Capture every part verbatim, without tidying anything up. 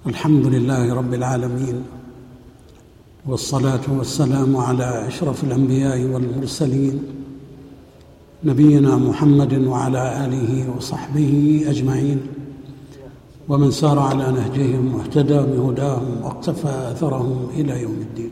الحمد لله رب العالمين، والصلاة والسلام على أشرف الأنبياء والمرسلين نبينا محمد وعلى آله وصحبه أجمعين، ومن سار على نهجهم واهتدى بهداهم واقتفى أثرهم إلى يوم الدين.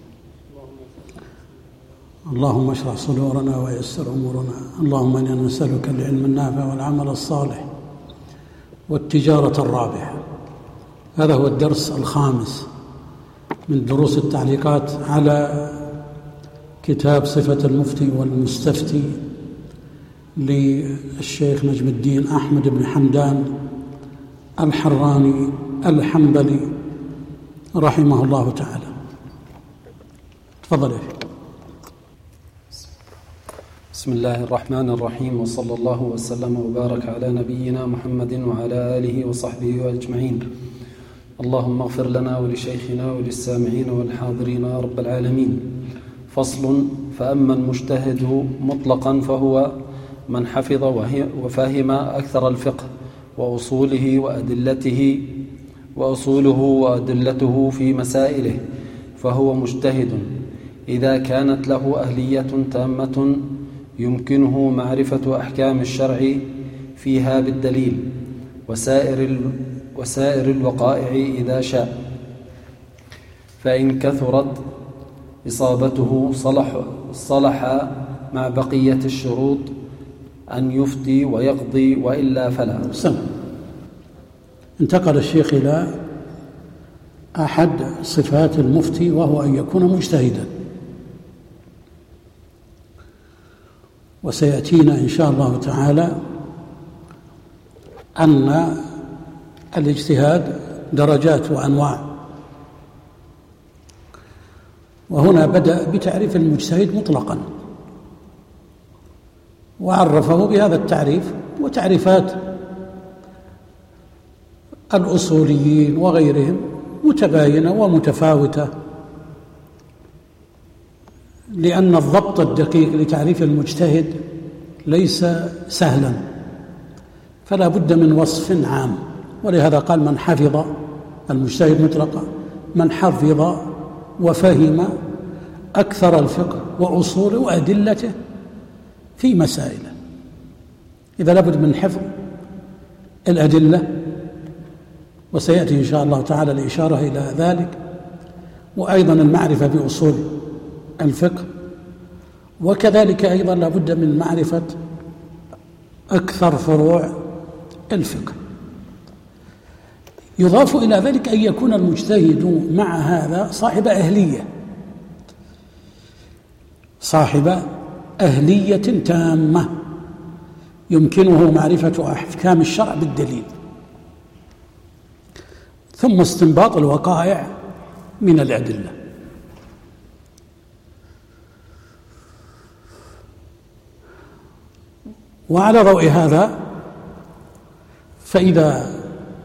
اللهم اشرح صدورنا ويسر أمورنا. اللهم إنا نسألك العلم النافع والعمل الصالح والتجارة الرابحة. هذا هو الدرس الخامس من دروس التعليقات على كتاب صفة المفتي والمستفتي للشيخ نجم الدين أحمد بن حمدان الحراني الحنبلي رحمه الله تعالى. تفضل يا شيخ. بسم الله الرحمن الرحيم، وصلى الله وسلم وبارك على نبينا محمد وعلى آله وصحبه أجمعين. اللهم اغفر لنا ولشيخنا وللسامعين والحاضرين يا رب العالمين. فصل. فأما المجتهد مطلقا فهو من حفظ وفهم أكثر الفقه وأصوله وأدلته وأصوله وأدلته في مسائله، فهو مجتهد إذا كانت له أهلية تامة يمكنه معرفة أحكام الشرع فيها بالدليل وسائر وسائر الوقائع إذا شاء. فإن كثرت إصابته صلح, صلح مع بقية الشروط أن يفتي ويقضي، وإلا فلا. سم. انتقل الشيخ إلى أحد صفات المفتي، وهو أن يكون مجتهدا، وسيأتينا إن شاء الله تعالى أن الاجتهاد درجات وأنواع. وهنا بدأ بتعريف المجتهد مطلقا، وعرفه بهذا التعريف وتعريفات الأصوليين وغيرهم متباينة ومتفاوتة، لأن الضبط الدقيق لتعريف المجتهد ليس سهلا، فلا بد من وصف عام. ولهذا قال من حفظ، المجتهد مطلقا من حفظ وفهم أكثر الفقه وأصوله وأدلته في مسائله. إذا لابد من حفظ الأدلة، وسيأتي إن شاء الله تعالى الإشارة إلى ذلك، وأيضا المعرفة بأصول الفقه، وكذلك أيضا لابد من معرفة أكثر فروع الفقه. يضاف إلى ذلك أن يكون المجتهد مع هذا صاحب أهلية صاحب أهلية تامة يمكنه معرفة أحكام الشرع بالدليل، ثم استنباط الوقائع من الأدلة. وعلى ضوء هذا، فإذا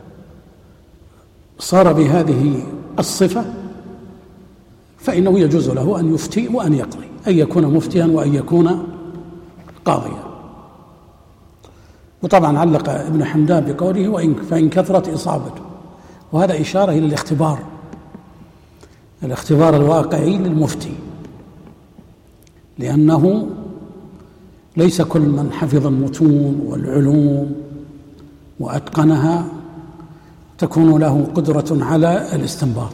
صار بهذه الصفة فإنه يجوز له أن يفتي وأن يقضي، أن يكون مفتيا وأن يكون قاضيا. وطبعا علق ابن حمدان بقوله وإن فإن كثرت إصابته، وهذا إشارة إلى الاختبار الاختبار الواقعي للمفتي، لأنه ليس كل من حفظ المتون والعلوم وأتقنها تكون له قدرة على الاستنباط،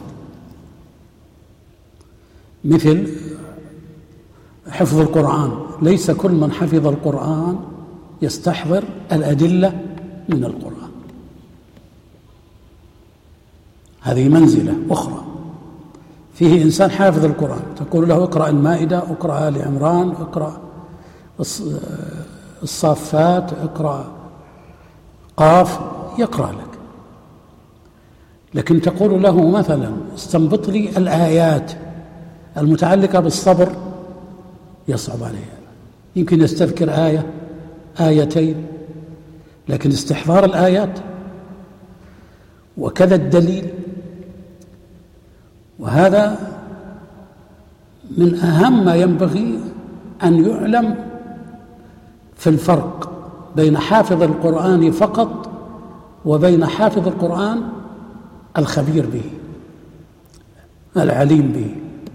مثل حفظ القرآن. ليس كل من حفظ القرآن يستحضر الأدلة من القرآن، هذه منزلة أخرى. فيه إنسان حافظ القرآن، تقول له اقرأ المائدة، اقرأ آل عمران، اقرأ الصافات، اقرأ قاف، يقرأ لك. لكن تقول له مثلا استنبط لي الآيات المتعلقة بالصبر، يصعب عليه، يمكن يستذكر آية آيتين، لكن استحضار الآيات وكذا الدليل. وهذا من أهم ما ينبغي أن يعلم في الفرق بين حافظ القرآن فقط وبين حافظ القرآن الخبير به العليم به،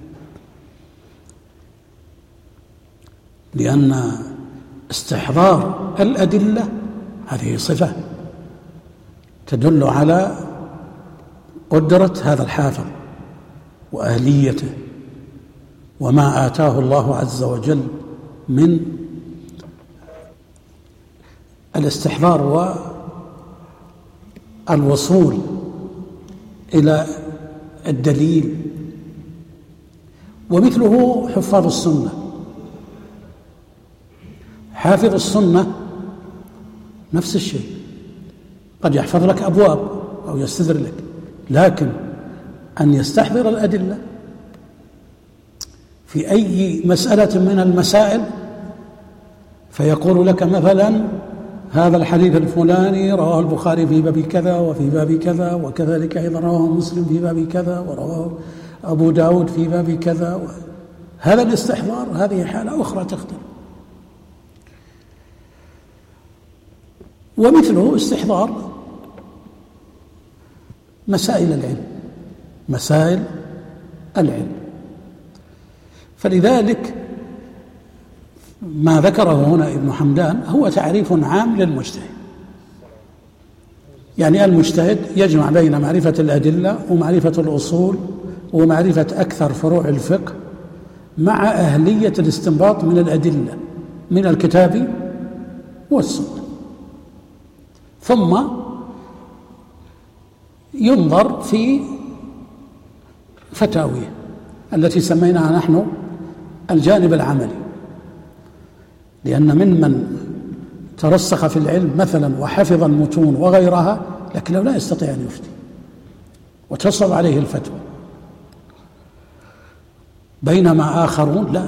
لأن استحضار الأدلة هذه صفة تدل على قدرة هذا الحافظ وأهليته وما آتاه الله عز وجل من الاستحضار والوصول إلى الدليل. ومثله حفاظ السنة، حافظ السنة نفس الشيء، قد يحفظ لك أبواب أو يستدر لك، لكن أن يستحضر الأدلة في أي مسألة من المسائل فيقول لك مثلا هذا الحديث الفلاني رواه البخاري في باب كذا وفي باب كذا، وكذلك أيضا رواه مسلم في باب كذا، ورواه أبو داود في باب كذا. هذا الاستحضار هذه حالة أخرى تختلف. ومثله استحضار مسائل العلم، مسائل العلم. فلذلك ما ذكره هنا ابن حمدان هو تعريف عام للمجتهد، يعني المجتهد يجمع بين معرفة الأدلة ومعرفة الأصول ومعرفة أكثر فروع الفقه مع أهلية الاستنباط من الأدلة من الكتاب والسنة. ثم ينظر في فتاويه التي سميناها نحن الجانب العملي، لأن ممن ترسخ في العلم مثلا وحفظ المتون وغيرها لكنه لا يستطيع أن يفتي وتصعب عليه الفتوى، بينما آخرون لا.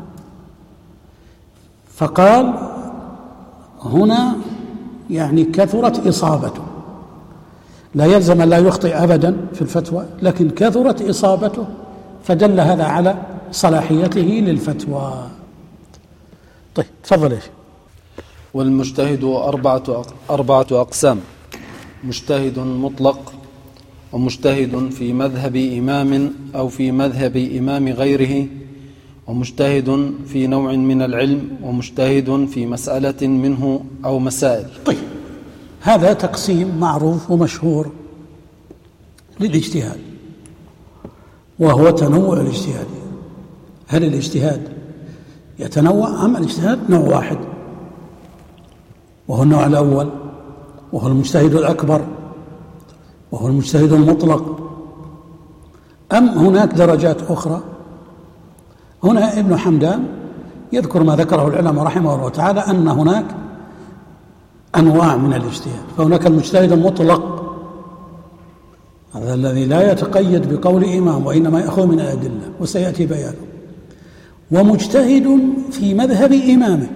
فقال هنا يعني كثرت إصابته، لا يلزم أن لا يخطئ أبدا في الفتوى، لكن كثرت إصابته فدل هذا على صلاحيته للفتوى. طيب تفضل. إيش والمجتهد أربعة أربعة أقسام: مجتهد مطلق، ومجتهد في مذهب إمام أو في مذهب إمام غيره، ومجتهد في نوع من العلم، ومجتهد في مسألة منه أو مسائل. طيب هذا تقسيم معروف ومشهور للاجتهاد، وهو تنوع الاجتهاد. هل الاجتهاد يتنوع أم الاجتهاد نوع واحد وهو النوع الأول وهو المجتهد الأكبر وهو المجتهد المطلق، أم هناك درجات أخرى؟ هنا ابن حمدان يذكر ما ذكره العلماء رحمه الله تعالى أن هناك أنواع من الاجتهاد. فهناك المجتهد المطلق، هذا الذي لا يتقيد بقول إمام وإنما يأخذ من الأدلة وسيأتي بيانه، ومجتهد في مذهب إمامه،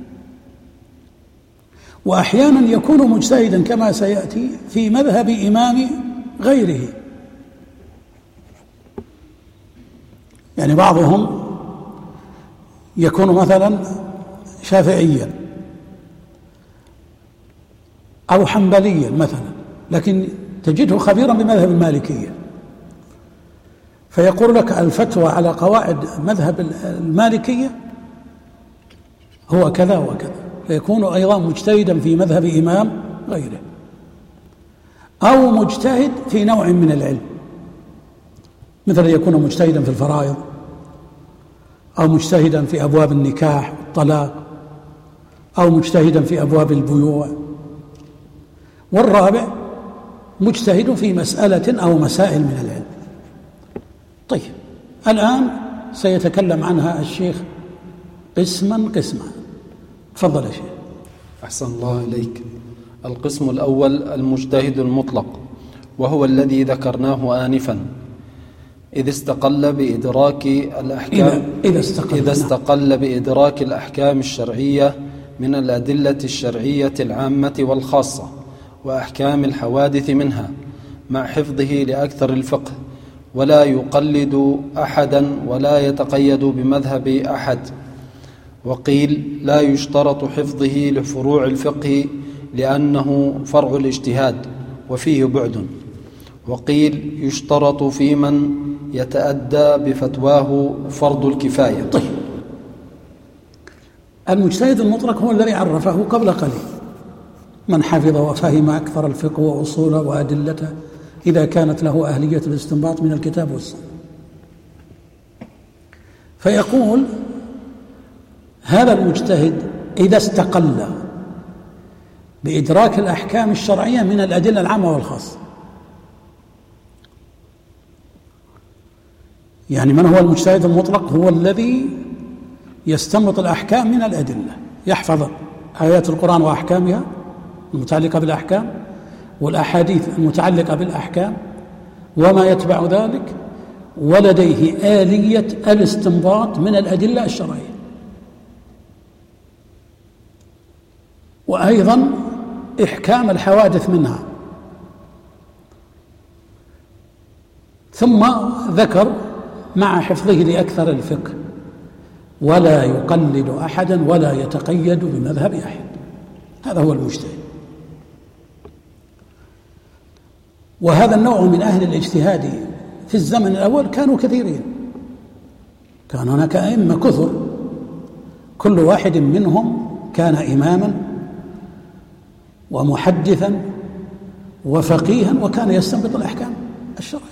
وأحيانا يكون مجتهدا كما سيأتي في مذهب إمام غيره. يعني بعضهم يكون مثلا شافعيا أو حنبليا مثلا، لكن تجده خبيرا بمذهب المالكية، فيقول لك الفتوى على قواعد مذهب المالكية هو كذا وكذا، فيكون أيضا مجتهدا في مذهب إمام غيره، أو مجتهد في نوع من العلم، مثل يكون مجتهدا في الفرائض، أو مجتهدا في أبواب النكاح والطلاق، أو مجتهدا في أبواب البيوع. والرابع مجتهد في مسألة أو مسائل من العلم. طيب الآن سيتكلم عنها الشيخ قسما قسما. تفضل يا شيخ. أحسن الله إليك. القسم الأول المجتهد المطلق، وهو الذي ذكرناه آنفا، إذ استقل بإدراك الأحكام إذا استقل, إذا استقل بإدراك الأحكام الشرعية من الأدلة الشرعية العامة والخاصة وأحكام الحوادث منها، مع حفظه لأكثر الفقه، ولا يقلد أحدا ولا يتقيد بمذهب أحد. وقيل لا يشترط حفظه لفروع الفقه لأنه فرع الاجتهاد وفيه بعد. وقيل يشترط في من يتأدى بفتواه فرض الكفاية. طيب، المجتهد المطلق هو الذي عرفه قبل قليل: من حفظ وفهم أكثر الفقه وأصوله وأدلته إذا كانت له أهلية الاستنباط من الكتاب والسنة. فيقول هذا المجتهد إذا استقل بإدراك الأحكام الشرعية من الأدلة العامة والخاصة. يعني من هو المجتهد المطلق؟ هو الذي يستنبط الأحكام من الأدلة، يحفظ آيات القرآن وأحكامها المتعلقة بالأحكام والأحاديث المتعلقة بالأحكام وما يتبع ذلك، ولديه آلية الاستنباط من الأدلة الشرعية، وأيضا إحكام الحوادث منها. ثم ذكر مع حفظه لأكثر الفقه ولا يقلد أحدا ولا يتقيد بمذهب أحد. هذا هو المجتهد. وهذا النوع من أهل الاجتهاد في الزمن الأول كانوا كثيرين، كان هناك أئمة كثر، كل واحد منهم كان إماما ومحدثا وفقيها وكان يستنبط الأحكام الشرعية.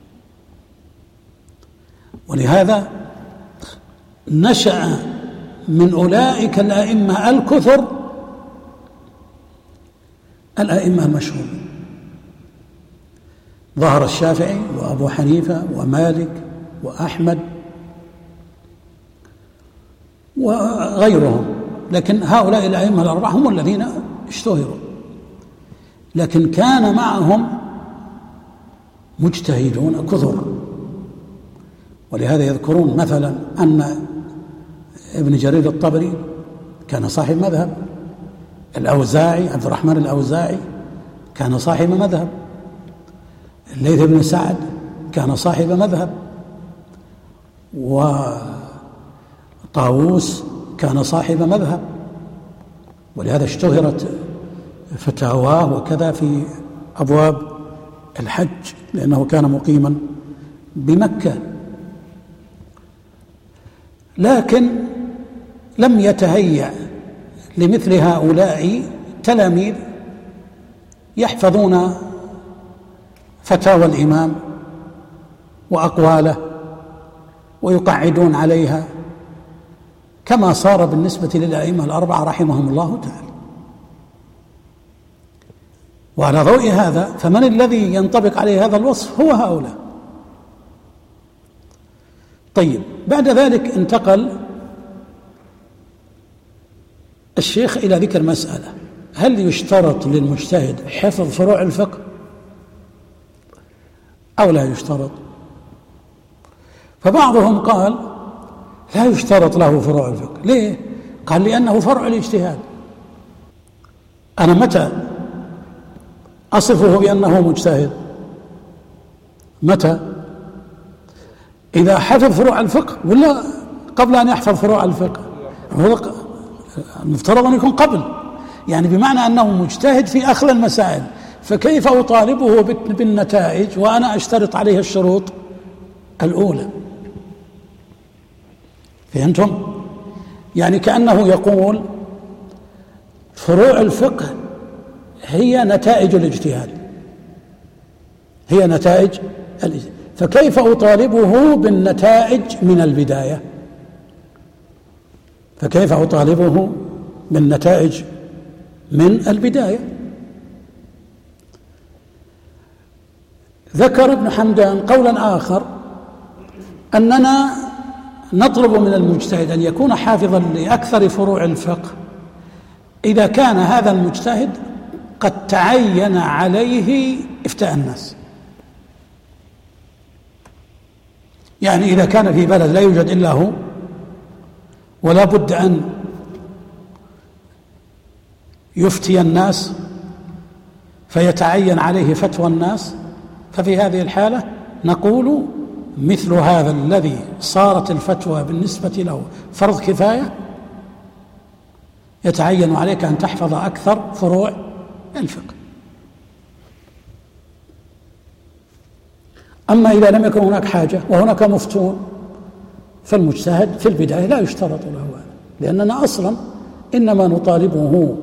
ولهذا نشأ من أولئك الأئمة الكثر الأئمة المشهورين، ظهر الشافعي وأبو حنيفة ومالك وأحمد وغيرهم، لكن هؤلاء الأئمة الأربعة هم الذين اشتهروا، لكن كان معهم مجتهدون كثر. ولهذا يذكرون مثلا أن ابن جرير الطبري كان صاحب مذهب، الأوزاعي عبد الرحمن الأوزاعي كان صاحب مذهب، الليث بن سعد كان صاحب مذهب، وطاووس كان صاحب مذهب. ولهذا اشتهرت فتاواه وكذا في أبواب الحج لأنه كان مقيما بمكة. لكن لم يتهيأ لمثل هؤلاء تلاميذ يحفظون فتاوى الإمام وأقواله ويقعدون عليها كما صار بالنسبة للأئمة الأربعة رحمهم الله تعالى. وعلى ضوء هذا فمن الذي ينطبق عليه هذا الوصف؟ هو هؤلاء. طيب، بعد ذلك انتقل الشيخ إلى ذكر مسألة: هل يشترط للمجتهد حفظ فروع الفقه أو لا يشترط؟ فبعضهم قال لا يشترط له فروع الفقه. ليه؟ قال لأنه فرع الاجتهاد. أنا متى أصفه بأنه مجتهد؟ متى؟ إذا حفظ فروع الفقه ولا قبل أن يحفظ فروع الفقه؟ المفترض أن يكون قبل، يعني بمعنى أنه مجتهد في أخذ المسائل، فكيف أطالبه بالنتائج وأنا أشترط عليه الشروط الأولى؟ فهمتم؟ يعني كأنه يقول فروع الفقه هي نتائج الاجتهاد، هي نتائج الاجتهاد، فكيف أطالبه بالنتائج من البداية؟ فكيف أطالبه بالنتائج من البداية؟ ذكر ابن حمدان قولا آخر أننا نطلب من المجتهد أن يكون حافظا لأكثر فروع الفقه إذا كان هذا المجتهد قد تعين عليه إفتاء الناس. يعني إذا كان في بلد لا يوجد إلا هو ولا بد أن يفتي الناس فيتعين عليه فتوى الناس، ففي هذه الحالة نقول مثل هذا الذي صارت الفتوى بالنسبة له فرض كفاية يتعين عليك أن تحفظ أكثر فروع الفقه. أما إذا لم يكن هناك حاجة وهناك مفتون فالمجتهد في البداية لا يشترط له هذا، لأننا أصلا إنما نطالبه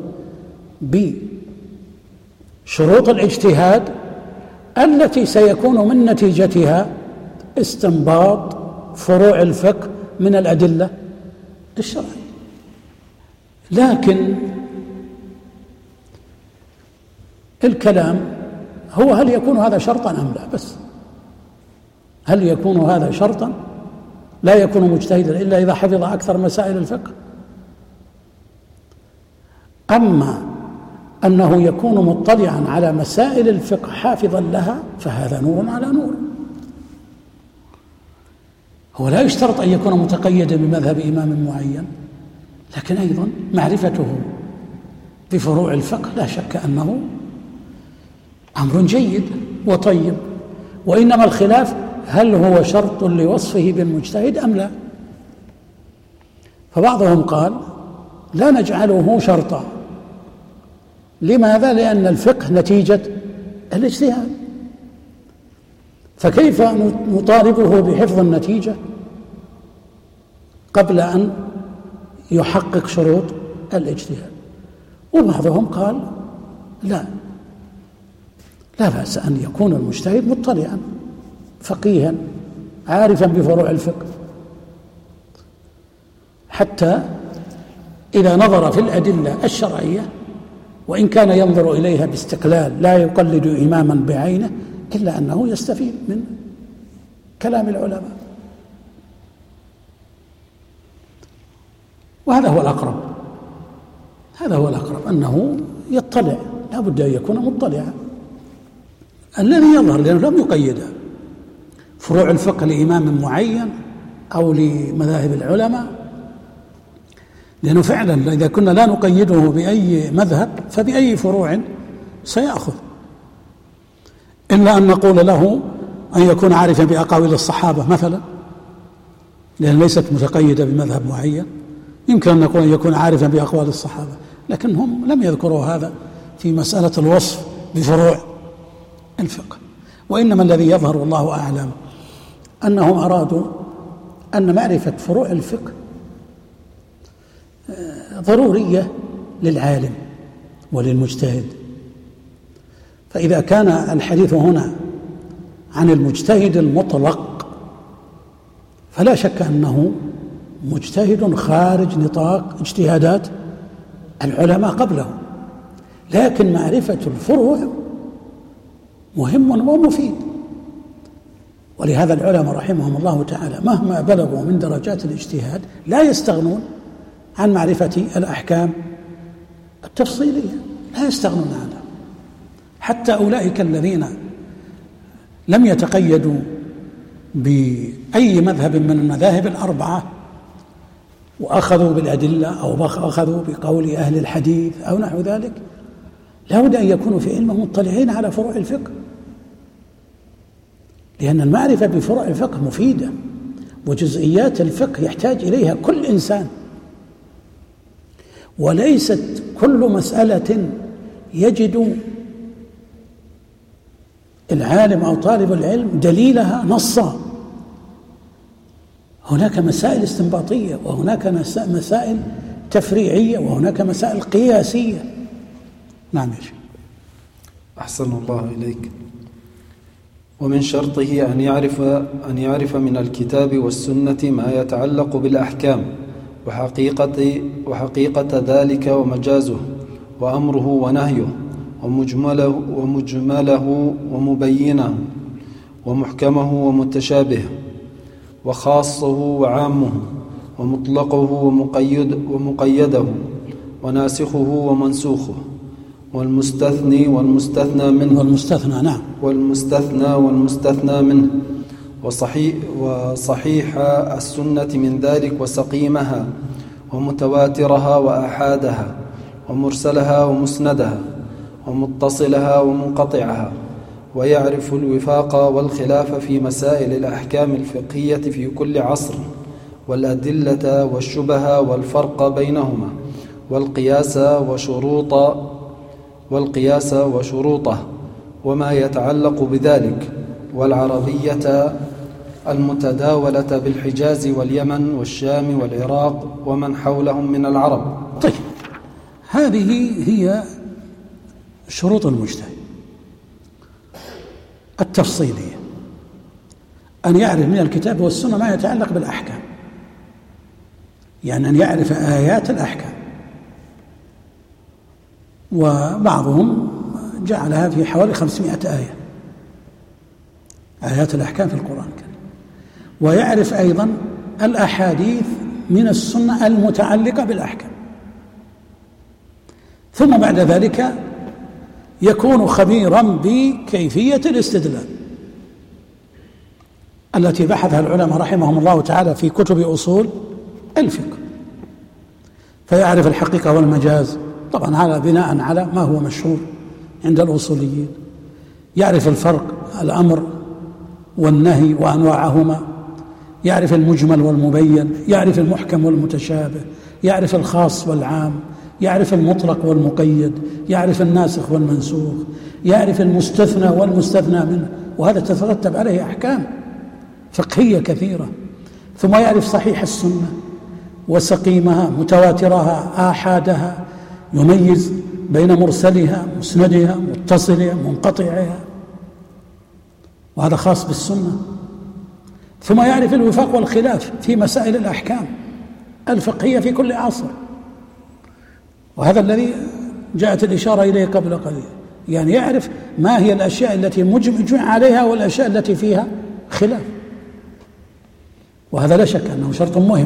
بشروط الاجتهاد التي سيكون من نتيجتها استنباط فروع الفقه من الأدلة الشرعية. لكن الكلام هو هل يكون هذا شرطا أم لا؟ بس هل يكون هذا شرطا؟ لا يكون مجتهدا إلا إذا حفظ أكثر مسائل الفقه. أما أنه يكون مطلعا على مسائل الفقه حافظا لها فهذا نور على نور. هو لا يشترط أن يكون متقيدا بمذهب إمام معين، لكن أيضا معرفته بفروع الفقه لا شك أنه أمر جيد وطيب، وإنما الخلاف هل هو شرط لوصفه بالمجتهد أم لا. فبعضهم قال لا نجعله شرطا. لماذا؟ لأن الفقه نتيجة الاجتهاد، فكيف نطالبه بحفظ النتيجة قبل أن يحقق شروط الاجتهاد؟ وبعضهم قال لا لا بأس أن يكون المجتهد مطلعا فقيها عارفا بفروع الفقه، حتى إذا نظر في الأدلة الشرعية وإن كان ينظر إليها باستقلال لا يقلد إماما بعينه إلا أنه يستفيد من كلام العلماء. وهذا هو الأقرب، هذا هو الأقرب أنه يطلع، لا بد أن يكون مطلعا. الذي يظهر لأنه لم يقيدها فروع الفقه لإمام معين أو لمذاهب العلماء، لأنه فعلا إذا كنا لا نقيده بأي مذهب فبأي فروع سيأخذ، إلا أن نقول له أن يكون عارفا بأقاويل الصحابة مثلا، لأن ليست متقيدة بمذهب معين. يمكن أن نقول أن يكون عارفا بأقوال الصحابة، لكن هم لم يذكروا هذا في مسألة الوصف بفروع الفقه. وإنما الذي يظهر والله أعلم أنهم أرادوا أن معرفة فروع الفقه ضرورية للعالم وللمجتهد. فإذا كان الحديث هنا عن المجتهد المطلق فلا شك أنه مجتهد خارج نطاق اجتهادات العلماء قبله، لكن معرفة الفروع مهم ومفيد. ولهذا العلماء رحمهم الله تعالى مهما بلغوا من درجات الاجتهاد لا يستغنون عن معرفة الأحكام التفصيلية، لا يستغنون عنها. حتى أولئك الذين لم يتقيدوا بأي مذهب من المذاهب الأربعة وأخذوا بالأدلة أو أخذوا بقول أهل الحديث أو نحو ذلك، لا بد أن يكونوا في علمهم مطلعين على فروع الفقه، لأن المعرفة بفروع الفقه مفيدة، وجزئيات الفقه يحتاج إليها كل إنسان، وليست كل مسألة يجد العالم أو طالب العلم دليلها نصا. هناك مسائل استنباطية، وهناك مسائل تفريعية، وهناك مسائل قياسية. نعم يا شيخ. أحسن الله إليك. ومن شرطه أن يعرف أن يعرف من الكتاب والسنة ما يتعلق بالأحكام وحقيقة وحقيقة ذلك ومجازه وأمره ونهيه ومجمله ومجمله ومبينه ومحكمه ومتشابهه وخاصه وعامه ومطلقه ومقيد ومقيده وناسخه ومنسوخه والمستثني والمستثنى منه والمستثنى نعم والمستثنى والمستثنى منه وصحيح وصحيح السنة من ذلك وسقيمها ومتواترها وأحادها ومرسلها ومسندها ومتصلها ومنقطعها، ويعرف الوفاق والخلاف في مسائل الأحكام الفقهية في كل عصر، والأدلة والشبه والفرق بينهما، والقياس وشروط والقياس وشروطه وما يتعلق بذلك، والعربية المتداولة بالحجاز واليمن والشام والعراق ومن حولهم من العرب. طيب، هذه هي شروط المجتهد التفصيلية، أن يعرف من الكتاب والسنة ما يتعلق بالأحكام، يعني أن يعرف آيات الأحكام، وبعضهم جعلها في حوالي خمسمائة آية، آيات الأحكام في القرآن الكريم، ويعرف أيضا الأحاديث من السنة المتعلقة بالأحكام، ثم بعد ذلك يكون خبيرا بكيفية الاستدلال التي بحثها العلماء رحمهم الله تعالى في كتب أصول الفقه، فيعرف الحقيقة والمجاز، طبعا هذا بناء على ما هو مشهور عند الأصوليين، يعرف الفرق الأمر والنهي وأنواعهما، يعرف المجمل والمبين، يعرف المحكم والمتشابه، يعرف الخاص والعام، يعرف المطلق والمقيد، يعرف الناسخ والمنسوخ، يعرف المستثنى والمستثنى منه، وهذا تترتب عليه أحكام فقهية كثيرة. ثم يعرف صحيح السنة وسقيمها، متواترها، آحادها، يميز بين مرسلها، مسندها، متصلها، منقطعها، وهذا خاص بالسنة. ثم يعرف الوفاق والخلاف في مسائل الأحكام الفقهية في كل عصر، وهذا الذي جاءت الإشارة إليه قبل قليل، يعني يعرف ما هي الأشياء التي مجمع عليها والأشياء التي فيها خلاف، وهذا لا شك أنه شرط مهم،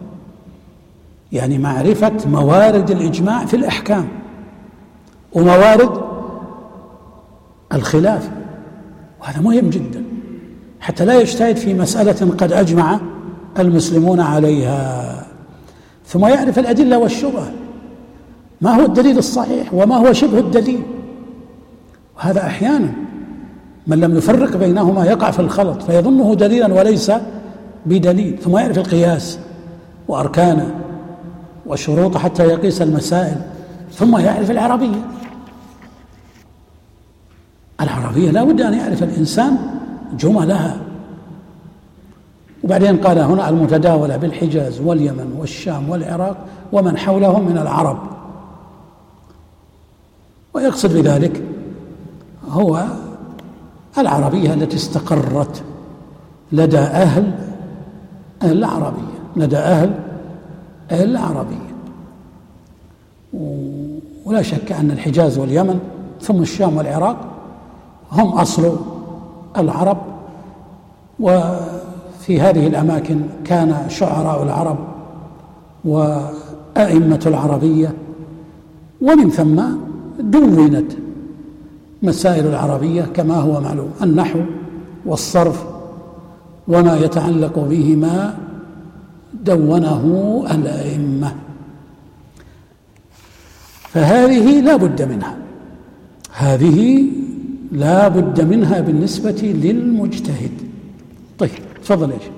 يعني معرفة موارد الإجماع في الأحكام وموارد الخلاف، وهذا مهم جدا حتى لا يجتهد في مسألة قد أجمع المسلمون عليها. ثم يعرف الأدلة والشبهة، ما هو الدليل الصحيح وما هو شبه الدليل، وهذا أحيانا من لم يفرق بينهما يقع في الخلط فيظنه دليلا وليس بدليل. ثم يعرف القياس وأركانه وشروطه حتى يقيس المسائل. ثم يعرف العربية، العربية لا بد أن يعرف الإنسان جملها. وبعدين قال هنا المتداولة بالحجاز واليمن والشام والعراق ومن حولهم من العرب، ويقصد بذلك هو العربية التي استقرت لدى أهل العربية لدى أهل العربية ولا شك أن الحجاز واليمن ثم الشام والعراق هم أصل العرب، وفي هذه الأماكن كان شعراء العرب وأئمة العربية، ومن ثم دونت مسائل العربية كما هو معلوم، النحو والصرف وما يتعلق بهما دونه الأئمة، فهذه لا بد منها هذه لا بد منها بالنسبة للمجتهد. طيب تفضل. ايش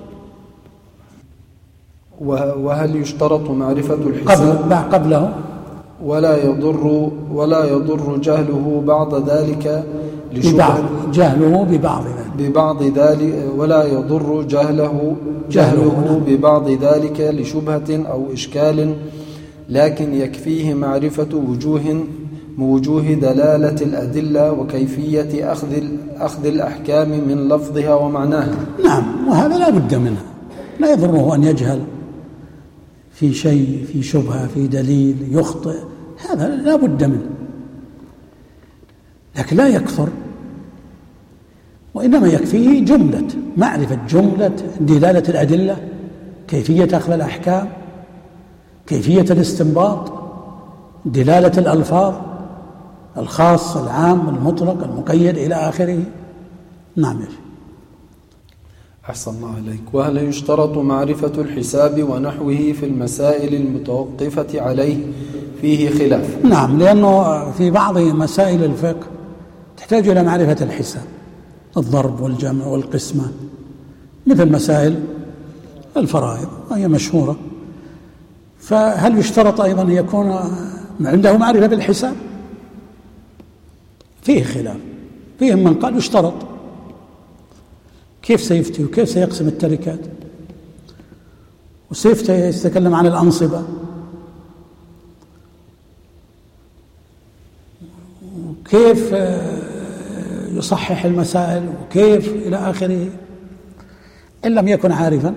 وهل يشترط معرفة الحساب قبل قبله ولا يضر ولا يضر جهله بعد ذلك ببعض جهله ببعض ذلك ببعض ذلك ولا يضر جهله جهله ببعض ذلك لشبهة أو إشكال، لكن يكفيه معرفة وجوه وجوه دلالة الأدلة وكيفية أخذ أخذ الأحكام من لفظها ومعناها. نعم، وهذا لا بد منه، لا يضره أن يجهل في شيء، في شبهة، في دليل، يخطئ، هذا لا بد منه، لكن لا يكثر، وإنما يكفيه جملة معرفة جملة دلالة الأدلة، كيفية أخذ الأحكام، كيفية الاستنباط، دلالة الألفاظ، الخاص العام المطلق المقيد إلى آخره. نعم. أحسن الله عليك. وهل يشترط معرفة الحساب ونحوه في المسائل المتوقفة عليه فيه خلاف؟ نعم، لأنه في بعض مسائل الفقه تحتاج إلى معرفة الحساب، الضرب والجمع والقسمة، مثل مسائل الفرائض وهي مشهورة، فهل يشترط أيضا أن يكون عنده معرفة بالحساب؟ فيه خلاف، فيهم من قال يشترط كيف سيفتي وكيف سيقسم التركات، وسيتكلم عن الأنصبة، وكيف يصحح المسائل، وكيف إلى آخره، إن لم يكن عارفا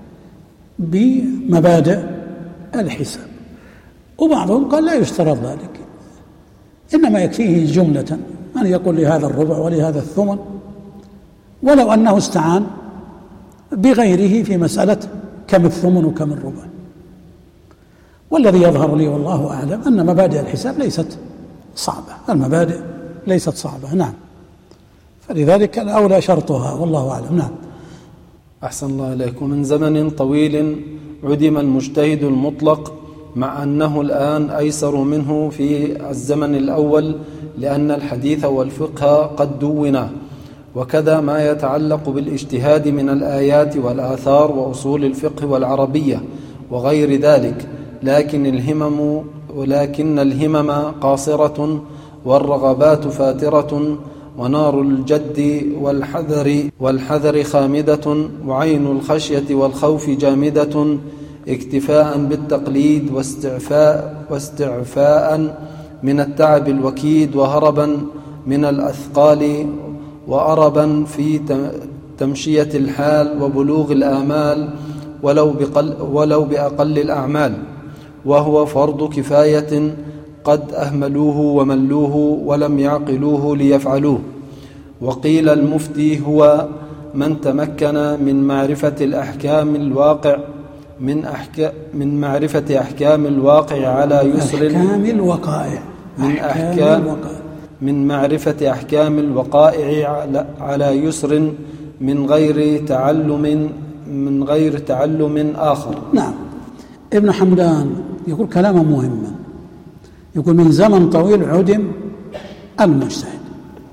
بمبادئ الحساب. وبعضهم قال لا يشترط ذلك، إنما يكفيه جملة أن يقول لهذا الربع ولهذا الثمن، ولو أنه استعان بغيره في مسألة كم الثمن وكم الربع. والذي يظهر لي والله أعلم أن مبادئ الحساب ليست صعبة، المبادئ ليست صعبة. نعم، فلذلك الأولى شرطها والله أعلم. نعم. أحسن الله إليكم. من زمن طويل عدم المجتهد المطلق، مع أنه الآن أيسر منه في الزمن الأول، لأن الحديث والفقه قد دونا، وكذا ما يتعلق بالاجتهاد من الآيات والآثار وأصول الفقه والعربية وغير ذلك. لكن الهمم ولكن الهمم قاصرة، والرغبات فاترة، ونار الجد والحذر والحذر خامدة، وعين الخشية والخوف جامدة، اكتفاء بالتقليد واستعفاء واستعفاء من التعب الوكيد، وهربا من الأثقال، وأربا في تمشية الحال وبلوغ الآمال، ولو بقل ولو بأقل الأعمال، وهو فرض كفاية قد أهملوه وملوه ولم يعقلوه ليفعلوه. وقيل المفتي هو من تمكن من معرفة الأحكام الواقع من أحكام من معرفة أحكام الواقع على يسر أحكام الوقائع من أحكام من معرفة أحكام الوقائع على يسر من غير تعلم من غير تعلم آخر. نعم. ابن حمدان يقول كلاما مهما، يقول من زمن طويل عدم المجتهد.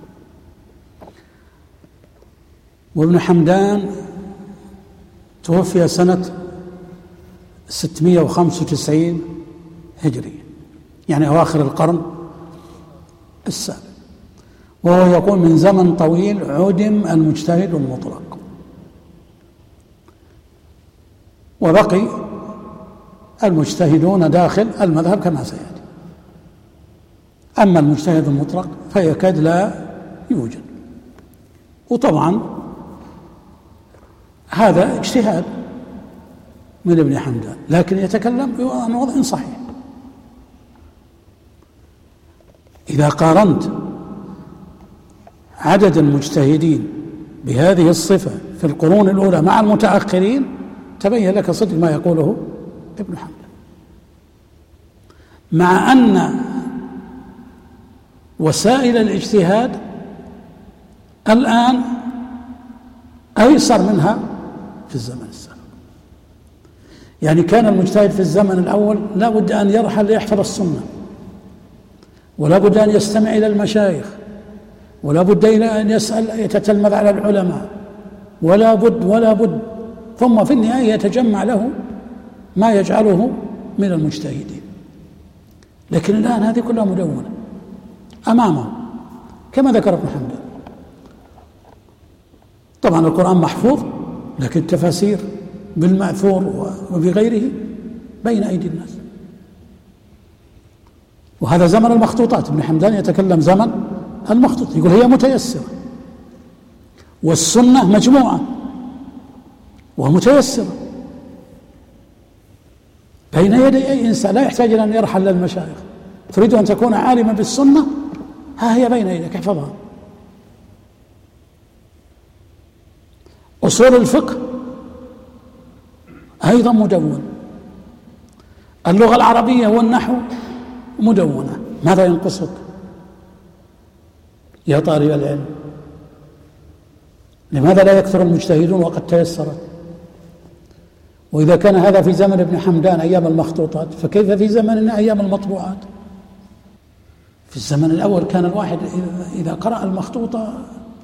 وابن حمدان توفي سنة ستمائة وخمسة وتسعين هجرية، يعني أواخر القرن السابع، وهو يقول من زمن طويل عدم المجتهد المطلق، وبقي المجتهدون داخل المذهب كما سيأتي. أما المجتهد المطلق فيكاد لا يوجد. وطبعا هذا اجتهاد من ابن حمدان، لكن يتكلم عن وضع صحيح. إذا قارنت عدد المجتهدين بهذه الصفة في القرون الأولى مع المتأخرين تبين لك صدق ما يقوله ابن حمدان، مع أن وسائل الاجتهاد الآن أيسر منها في الزمن السابق. يعني كان المجتهد في الزمن الأول لا بد أن يرحل ليحفظ السنة، ولا بد أن يستمع إلى المشايخ، ولا بد إلى أن يسأل يتتلمذ على العلماء، ولا بد ولا بد ثم في النهاية يتجمع له ما يجعله من المجتهدين. لكن الآن هذه كلها مدونة أمامه كما ذكر ابن حمدان. طبعا القرآن محفوظ، لكن التفاسير بالمأثور وبغيره بين أيدي الناس. وهذا زمن المخطوطات، ابن حمدان يتكلم زمن المخطوط، يقول هي متيسرة، والسنة مجموعة ومتيسرة بين يدي أي إنسان، لا يحتاج إلى أن يرحل للمشايخ. تريد أن تكون عالما بالسنة، ها هي بين يديك، احفظها. أصول الفقه أيضا مدون، اللغة العربية والنحو مدونة. ماذا ينقصك يا طالب العلم؟ لماذا لا يكثر المجتهدون وقد تيسرت؟ وإذا كان هذا في زمن ابن حمدان أيام المخطوطات، فكيف في زمننا أيام المطبوعات؟ في الزمن الأول كان الواحد إذا قرأ المخطوطة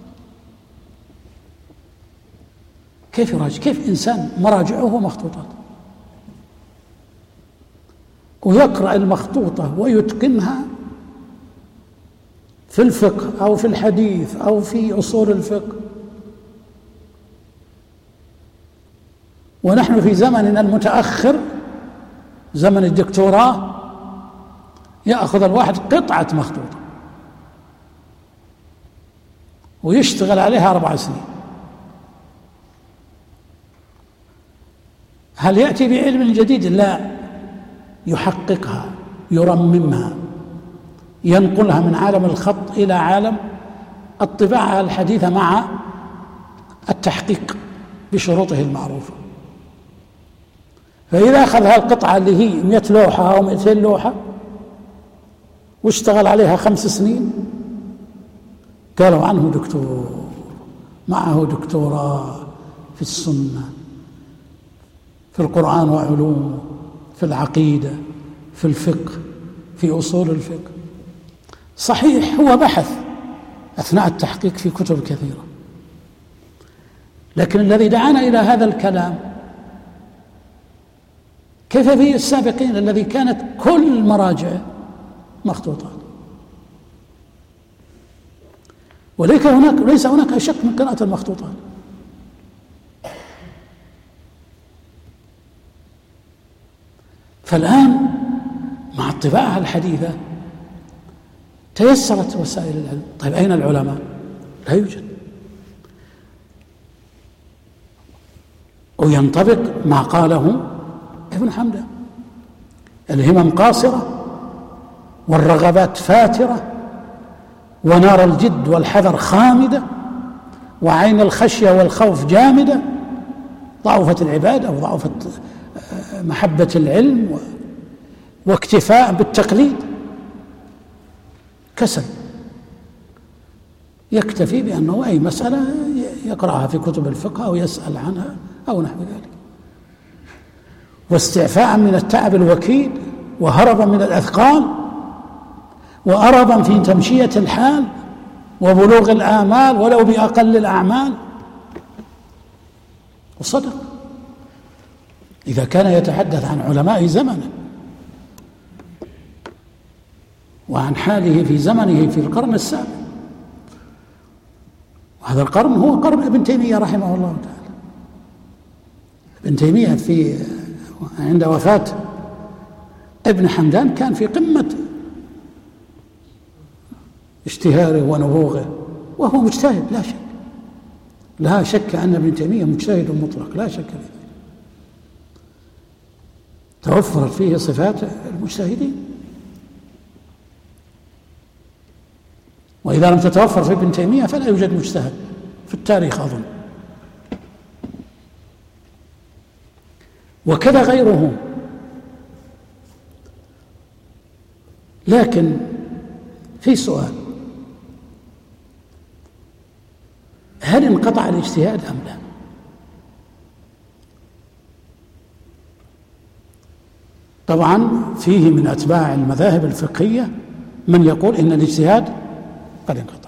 كيف يراجع؟ كيف إنسان مراجعه مخطوطات ويقرأ المخطوطة ويتقنها في الفقه أو في الحديث أو في أصول الفقه؟ ونحن في زمننا المتأخر زمن الدكتوراه يأخذ الواحد قطعة مخطوطة ويشتغل عليها أربع سنين. هل يأتي بعلم جديد؟ لا، يحققها، يرممها، ينقلها من عالم الخط إلى عالم الطباعة الحديثة مع التحقيق بشروطه المعروفة. فإذا أخذ هالقطعة اللي هي مئة لوحة أو مئتين لوحة واشتغل عليها خمس سنين قالوا عنه دكتور، معه دكتوراه في السنة، في القرآن وعلومه، في العقيدة، في الفقه، في أصول الفقه. صحيح هو بحث أثناء التحقيق في كتب كثيرة، لكن الذي دعانا إلى هذا الكلام كيف في السابقين الذي كانت كل مراجعه مخطوطات، وليس هناك ليس هناك أشك من قراءة المخطوطات. فالآن مع الطباعة الحديثة تيسرت وسائل العلم. طيب أين العلماء؟ لا يوجد. وينطبق ما قاله ابن حمدان: الهمم قاصرة والرغبات فاترة ونار الجد والحذر خامدة وعين الخشية والخوف جامدة، ضعفت العبادة وضعفت محبة العلم واكتفاء بالتقليد، كسل، يكتفي بأنه أي مسألة يقرأها في كتب الفقه أو يسأل عنها أو نحو ذلك، واستعفاء من التعب الوكيد وهربا من الأثقال وأربا في تمشية الحال وبلوغ الآمال ولو بأقل الأعمال. وصدق إذا كان يتحدث عن علماء زمنه وعن حاله في زمنه في القرن السابع، وهذا القرن هو قرن ابن تيمية رحمه الله تعالى. ابن تيمية في عند وفاة ابن حمدان كان في قمة اشتهاره ونبوغه، وهو مجتهد لا شك، لا شك أن ابن تيمية مجتهد مطلق، لا شك في ذلك، توفرت فيه صفات المجتهدين. وإذا لم تتوفر في ابن تيمية فلا يوجد مجتهد في التاريخ أظن. وكذا غيره. لكن في سؤال: هل انقطع الاجتهاد أم لا؟ طبعا فيه من أتباع المذاهب الفقهية من يقول إن الاجتهاد قد انقطع،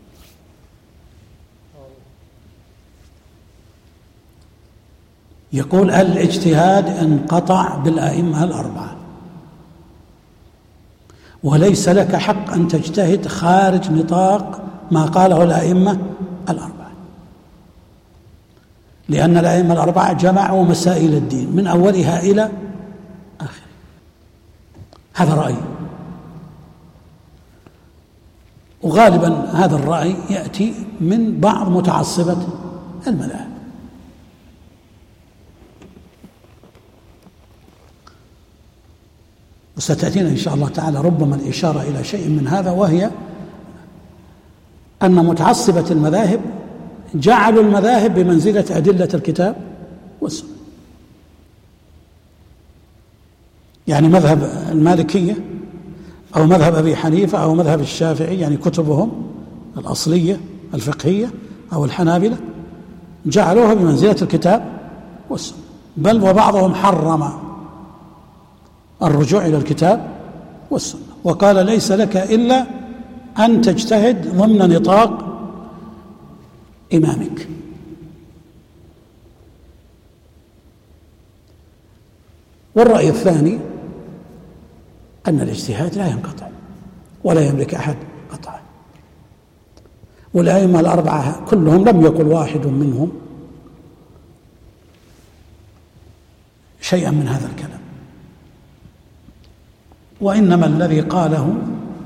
يقول الاجتهاد انقطع بالأئمة الأربعة، وليس لك حق أن تجتهد خارج نطاق ما قاله الأئمة الأربعة، لأن الأئمة الأربعة جمعوا مسائل الدين من أولها إلى آخره. هذا رأي، وغالبا هذا الرأي يأتي من بعض متعصبة المذاهب. وستأتينا إن شاء الله تعالى ربما الإشارة إلى شيء من هذا، وهي أن متعصبة المذاهب جعلوا المذاهب بمنزلة أدلة الكتاب والسنة. يعني مذهب المالكية أو مذهب أبي حنيفة أو مذهب الشافعي، يعني كتبهم الأصلية الفقهية، أو الحنابلة، جعلوها بمنزلة الكتاب والسنة، بل وبعضهم حرم الرجوع إلى الكتاب والسنة، وقال ليس لك إلا أن تجتهد ضمن نطاق إمامك. والرأي الثاني أن الاجتهاد لا ينقطع ولا يملك أحد قطعه، والأئمة الأربعة كلهم لم يقل واحد منهم شيئا من هذا الكلام، وإنما الذي قاله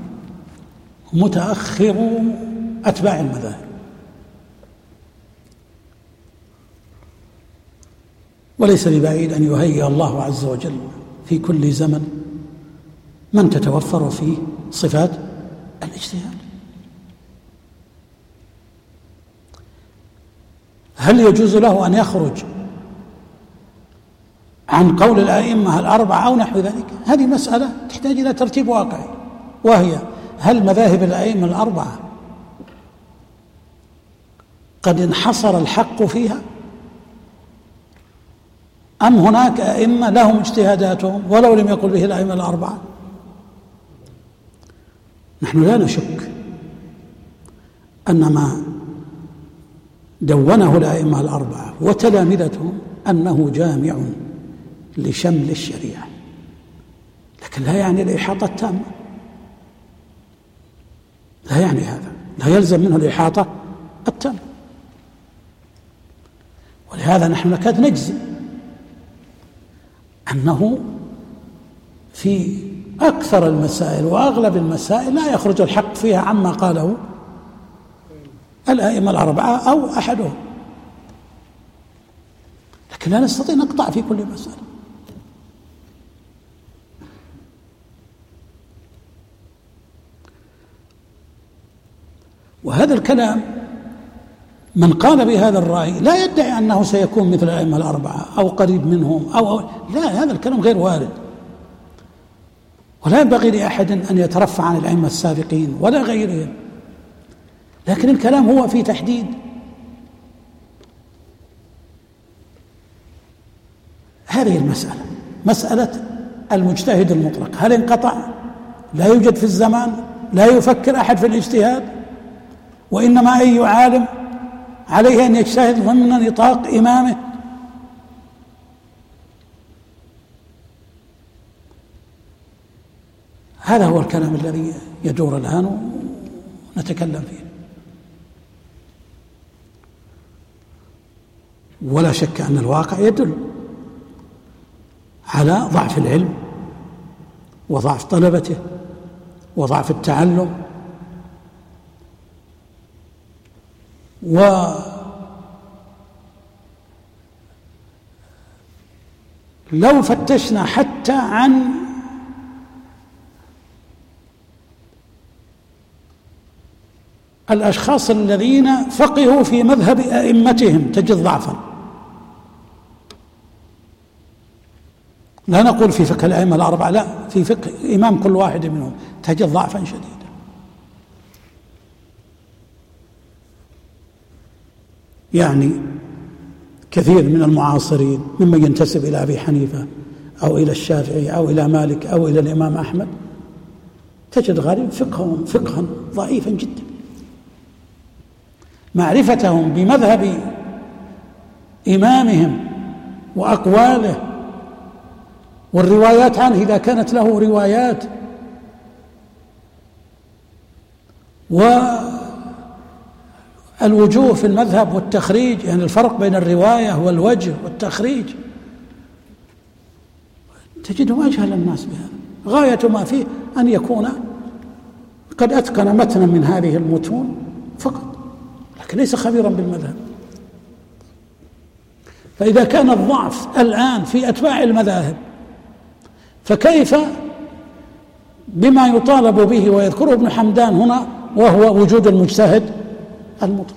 متأخر أتباع المذاهب. وليس ببعيد أن يهيئ الله عز وجل في كل زمن من تتوفر فيه صفات الاجتهاد. هل يجوز له أن يخرج عن قول الأئمة الأربعة أو نحو ذلك؟ هذه مسألة تحتاج إلى ترتيب واقعي، وهي هل مذاهب الأئمة الأربعة قد انحصر الحق فيها، أم هناك أئمة لهم اجتهاداتهم ولو لم يقل به الأئمة الأربعة؟ نحن لا نشك أن ما دونه الأئمة الأربعة وتلامذتهم أنه جامع لشمل الشريعة، لكن لا يعني الإحاطة التامة، لا يعني هذا، لا يلزم منه الإحاطة التامة. ولهذا نحن نكاد نجزم أنه في أكثر المسائل وأغلب المسائل لا يخرج الحق فيها عما قاله الأئمة الأربعة أو أحدهم، لكن لا نستطيع نقطع في كل مسألة. وهذا الكلام من قال بهذا الرأي لا يدعي أنه سيكون مثل الأئمة الأربعة أو قريب منهم أو, أو لا، هذا الكلام غير وارد، ولا ينبغي لأحد أن يترفع عن الأئمة السابقين ولا غيرهم، لكن الكلام هو في تحديد هذه المسألة، مسألة المجتهد المطلق، هل انقطع؟ لا يوجد في الزمان، لا يفكر أحد في الاجتهاد، وإنما أي عالم عليه أن يجتهد ضمن نطاق إمامه. هذا هو الكلام الذي يدور الآن ونتكلم فيه. ولا شك أن الواقع يدل على ضعف العلم وضعف طلبته وضعف التعلم، ولو فتشنا حتى عن الأشخاص الذين فقهوا في مذهب أئمتهم تجد ضعفا. لا نقول في فقه الأئمة الأربعة، لا، في فقه إمام كل واحد منهم تجد ضعفا شديدا. يعني كثير من المعاصرين ممن ينتسب إلى أبي حنيفة أو إلى الشافعي أو إلى مالك أو إلى الإمام أحمد تجد غالبا فقههم فقها ضعيفا جدا. معرفتهم بمذهب إمامهم وأقواله والروايات عنه إذا كانت له روايات، والوجوه في المذهب والتخريج، يعني الفرق بين الرواية والوجه والتخريج، تجده أجهل الناس بهذا. غاية ما فيه أن يكون قد أتقن متنا من هذه المتون فقط، لكن ليس خبيرا بالمذهب. فإذا كان الضعف الآن في أتباع المذاهب، فكيف بما يطالب به ويذكره ابن حمدان هنا، وهو وجود المجتهد المطلق.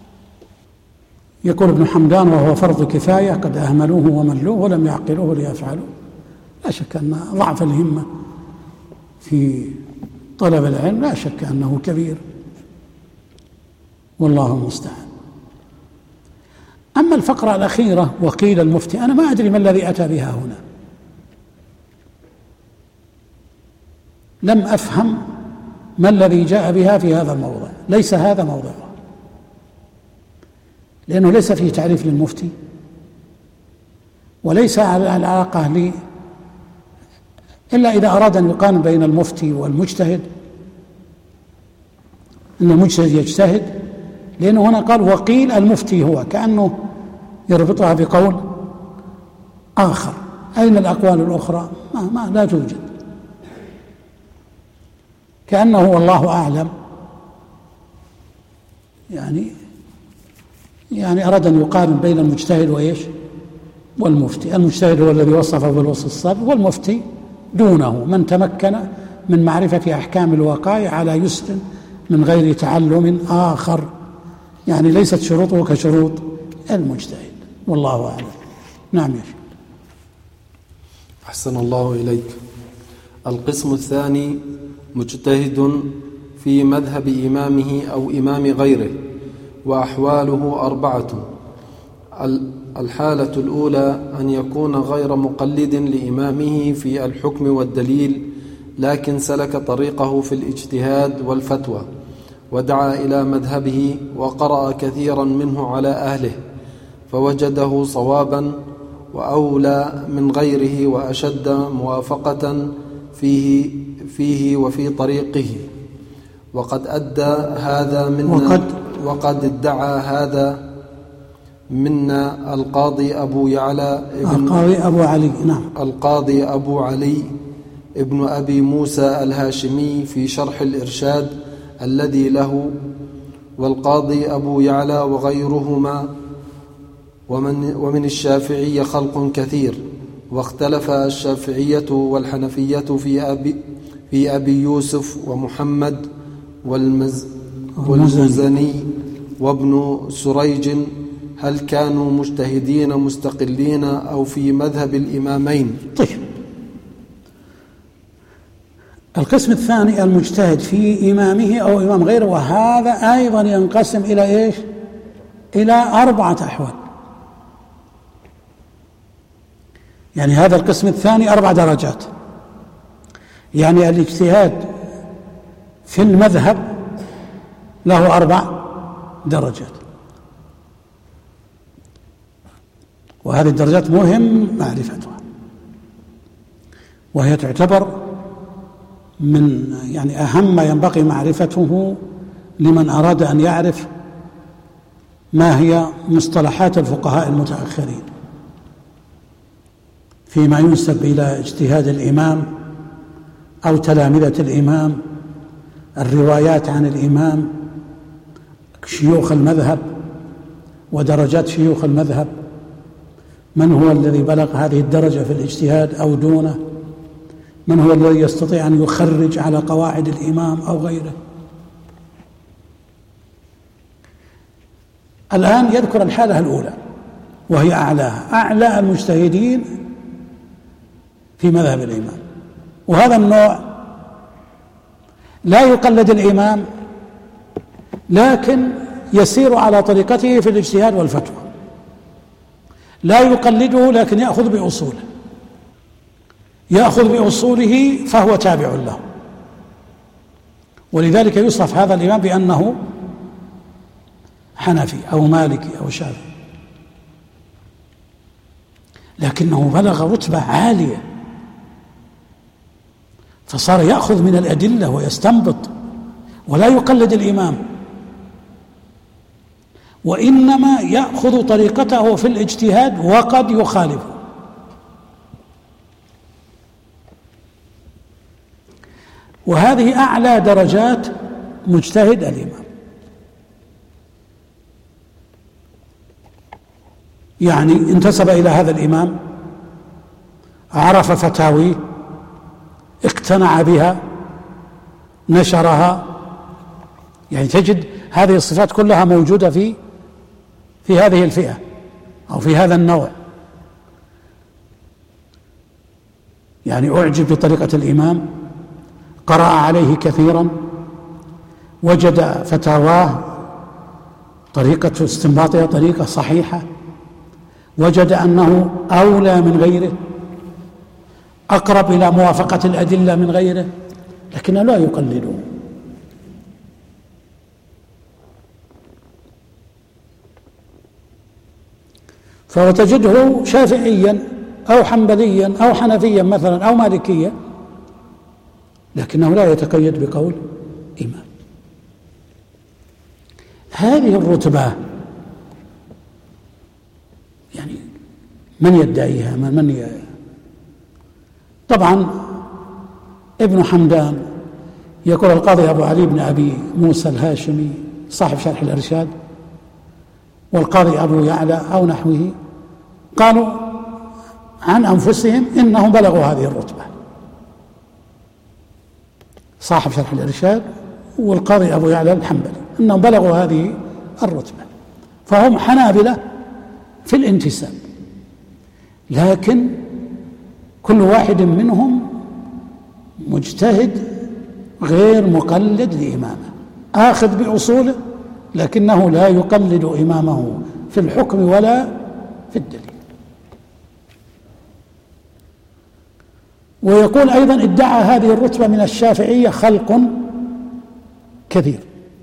يقول ابن حمدان: وهو فرض كفاية قد أهملوه وملوه ولم يعقلوه ليفعلوه. لا شك أن ضعف الهمة في طلب العلم لا شك أنه كبير، والله المستعان. أما الفقرة الأخيرة وقيل المفتي، أنا ما أدري ما الذي أتى بها هنا، لم أفهم ما الذي جاء بها في هذا الموضع. ليس هذا موضعه، لأنه ليس فيه تعريف للمفتي، وليس على العلاقة لي إلا إذا أراد أن يقارن بين المفتي والمجتهد، أن المجتهد يجتهد، لأنه هنا قال وقيل المفتي هو، كأنه يربطها بقول آخر. أين الأقوال الأخرى؟ ما, ما لا توجد، كأنه والله أعلم يعني يعني أراد أن يقارن بين المجتهد وإيش والمفتي. المجتهد هو الذي وصفه بالوصف السابق، والمفتي دونه من تمكن من معرفة أحكام الوقائع على يسر من غير تعلم آخر، يعني ليست شروطه كشروط المجتهد، والله أعلم. نعم يا شيخ. أحسن الله إليك. القسم الثاني مجتهد في مذهب إمامه أو إمام غيره، وأحواله أربعة. الحالة الأولى أن يكون غير مقلد لإمامه في الحكم والدليل، لكن سلك طريقه في الاجتهاد والفتوى، ودعا إلى مذهبه وقرأ كثيرا منه على أهله، فوجده صوابا وأولى من غيره وأشد موافقة فيه, فيه وفي طريقه، وقد أدى هذا منا وقد, وقد ادعى هذا منا القاضي أبو يعلى القاضي أبو علي نعم القاضي أبو علي ابن أبي موسى الهاشمي في شرح الإرشاد الذي له، والقاضي أبو يعلى وغيرهما، ومن, ومن الشافعية خلق كثير، واختلف الشافعية والحنفية في أبي, في أبي يوسف ومحمد والمز والمزني وابن سريج، هل كانوا مجتهدين مستقلين أو في مذهب الإمامين؟ طيب، القسم الثاني المجتهد في إمامه أو إمام غيره، وهذا أيضا ينقسم إلى إيش؟ إلى أربعة أحوال. يعني هذا القسم الثاني أربع درجات، يعني الاجتهاد في المذهب له أربع درجات، وهذه الدرجات مهم معرفتها، وهي تعتبر من يعني أهم ما ينبغي معرفته لمن أراد أن يعرف ما هي مصطلحات الفقهاء المتأخرين فيما ينسب إلى اجتهاد الإمام أو تلامذة الإمام، الروايات عن الإمام، شيوخ المذهب ودرجات شيوخ المذهب، من هو الذي بلغ هذه الدرجة في الاجتهاد أو دونه، من هو الذي يستطيع أن يخرج على قواعد الإمام أو غيره. الآن يذكر الحالة الأولى وهي أعلاها، أعلى المجتهدين في مذهب الإمام، وهذا النوع لا يقلد الإمام لكن يسير على طريقته في الاجتهاد والفتوى، لا يقلده لكن يأخذ بأصوله، يأخذ بأصوله فهو تابع له، ولذلك يوصف هذا الإمام بأنه حنفي أو مالكي أو شافعي، لكنه بلغ رتبة عالية فصار يأخذ من الأدلة ويستنبط ولا يقلد الإمام، وإنما يأخذ طريقته في الاجتهاد وقد يخالفه. وهذه أعلى درجات مجتهد الإمام، يعني انتسب إلى هذا الإمام، عرف فتاويه، اقتنع بها، نشرها، يعني تجد هذه الصفات كلها موجودة في في هذه الفئة أو في هذا النوع، يعني أعجب بطريقة الإمام، قرأ عليه كثيرا، وجد فتاواه طريقة استنباطها طريقة صحيحة، وجد أنه أولى من غيره، أقرب إلى موافقة الأدلة من غيره، لكنه لا يقلده. فهو تجده شافعيا أو حنبليا أو حنفيا مثلا أو مالكيا، لكنه لا يتقيد بقول إمام. هذه الرتبة يعني من يدعيها؟ من, من طبعا ابن حمدان يقول القاضي أبو علي بن أبي موسى الهاشمي صاحب شرح الإرشاد والقاضي أبو يعلى أو نحوه قالوا عن أنفسهم إنهم بلغوا هذه الرتبة، صاحب شرح الإرشاد والقاضي أبو يعلى الحنبلي إنهم بلغوا هذه الرتبة، فهم حنابلة في الانتساب، لكن كل واحد منهم مجتهد غير مقلد لإمامه، آخذ بأصوله لكنه لا يقلد إمامه في الحكم ولا في الدليل. ويقول أيضا ادعى هذه الرتبة من الشافعية خلق كثير.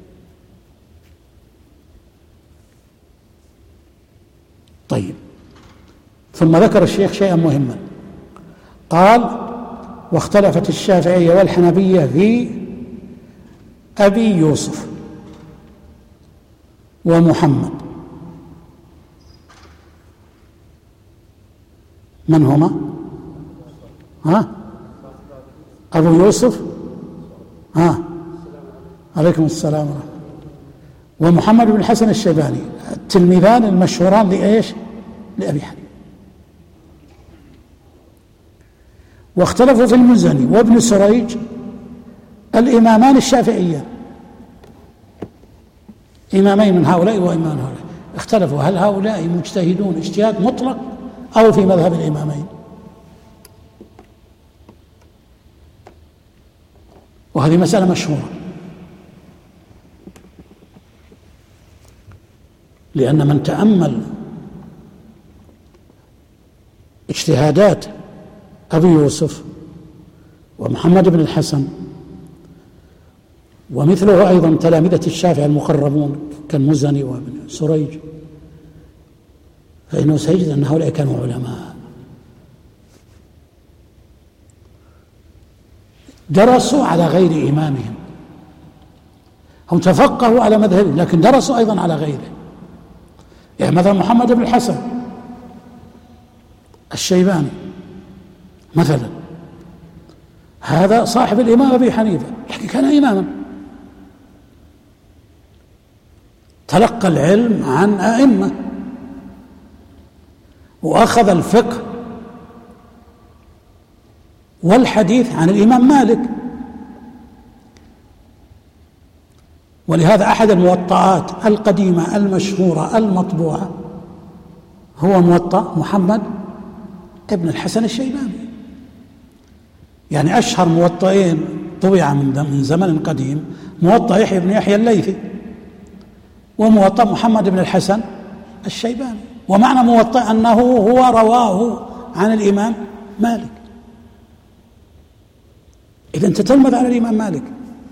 طيب، ثم ذكر الشيخ شيئا مهما، قال واختلفت الشافعية والحنبية في أبي يوسف ومحمد. من هما؟ ها؟ أبو يوسف ها عليكم السلام ورحمة الله، ومحمد بن الحسن الشيباني، التلميذان المشهوران لإيش؟ لأبي حنيفة. واختلفوا في المزني وابن سريج الإمامان الشافعية، إمامين من هؤلاء وإمام هؤلاء، اختلفوا هل هؤلاء مجتهدون اجتهاد مطلق أو في مذهب الإمامين، وهذه مسألة مشهورة، لأن من تأمل اجتهادات أبي يوسف ومحمد بن الحسن ومثله أيضا تلامذة الشافعي المقربون كالمزني وابن سريج، فإنه سيجد أن هؤلاء كانوا علماء درسوا على غير إمامهم، هم تفقهوا على مذهبهم لكن درسوا أيضا على غيره. يعني مثلا محمد بن الحسن الشيباني مثلا، هذا صاحب الإمام أبي حنيفة لكن كان إماما، تلقى العلم عن أئمة وأخذ الفقه والحديث عن الإمام مالك. ولهذا أحد الموطئات القديمة المشهورة المطبوعة هو موطأ محمد ابن الحسن الشيباني، يعني أشهر موطئين طبع من زمن قديم موطأ يحيى بن يحيى الليثي وموطأ محمد بن الحسن الشيباني. ومعنى موطأ أنه هو رواه عن الإمام مالك، إذن تتلمذ على الإمام مالك،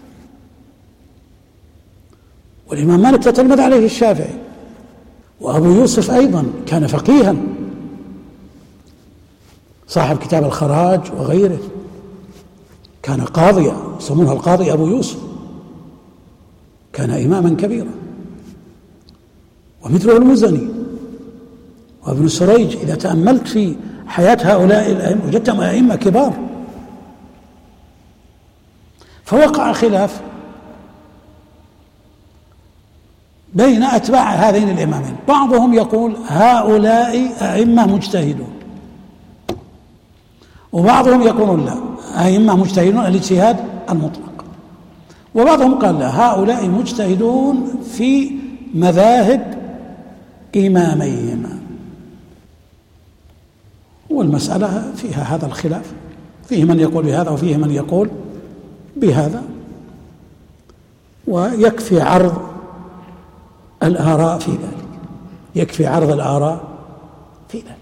والإمام مالك تتلمذ عليه الشافعي. وأبو يوسف أيضا كان فقيها صاحب كتاب الخراج وغيره، كان قاضيا يسمونه القاضي أبو يوسف، كان إماما كبيرا. ومثله المزني وابن سريج، إذا تأملت في حياة هؤلاء الأئمة وجدتهم أئمة كبار. فوقع خلاف بين أتباع هذين الإمامين، بعضهم يقول هؤلاء أئمة مجتهدون، وبعضهم يقولون لا، أئمة مجتهدون الاجتهاد المطلق، وبعضهم قال لا، هؤلاء مجتهدون في مذاهب إماميهما. والمسألة فيها هذا الخلاف، فيه من يقول بهذا وفيه من يقول بهذا، ويكفي عرض الآراء في ذلك، يكفي عرض الآراء في ذلك.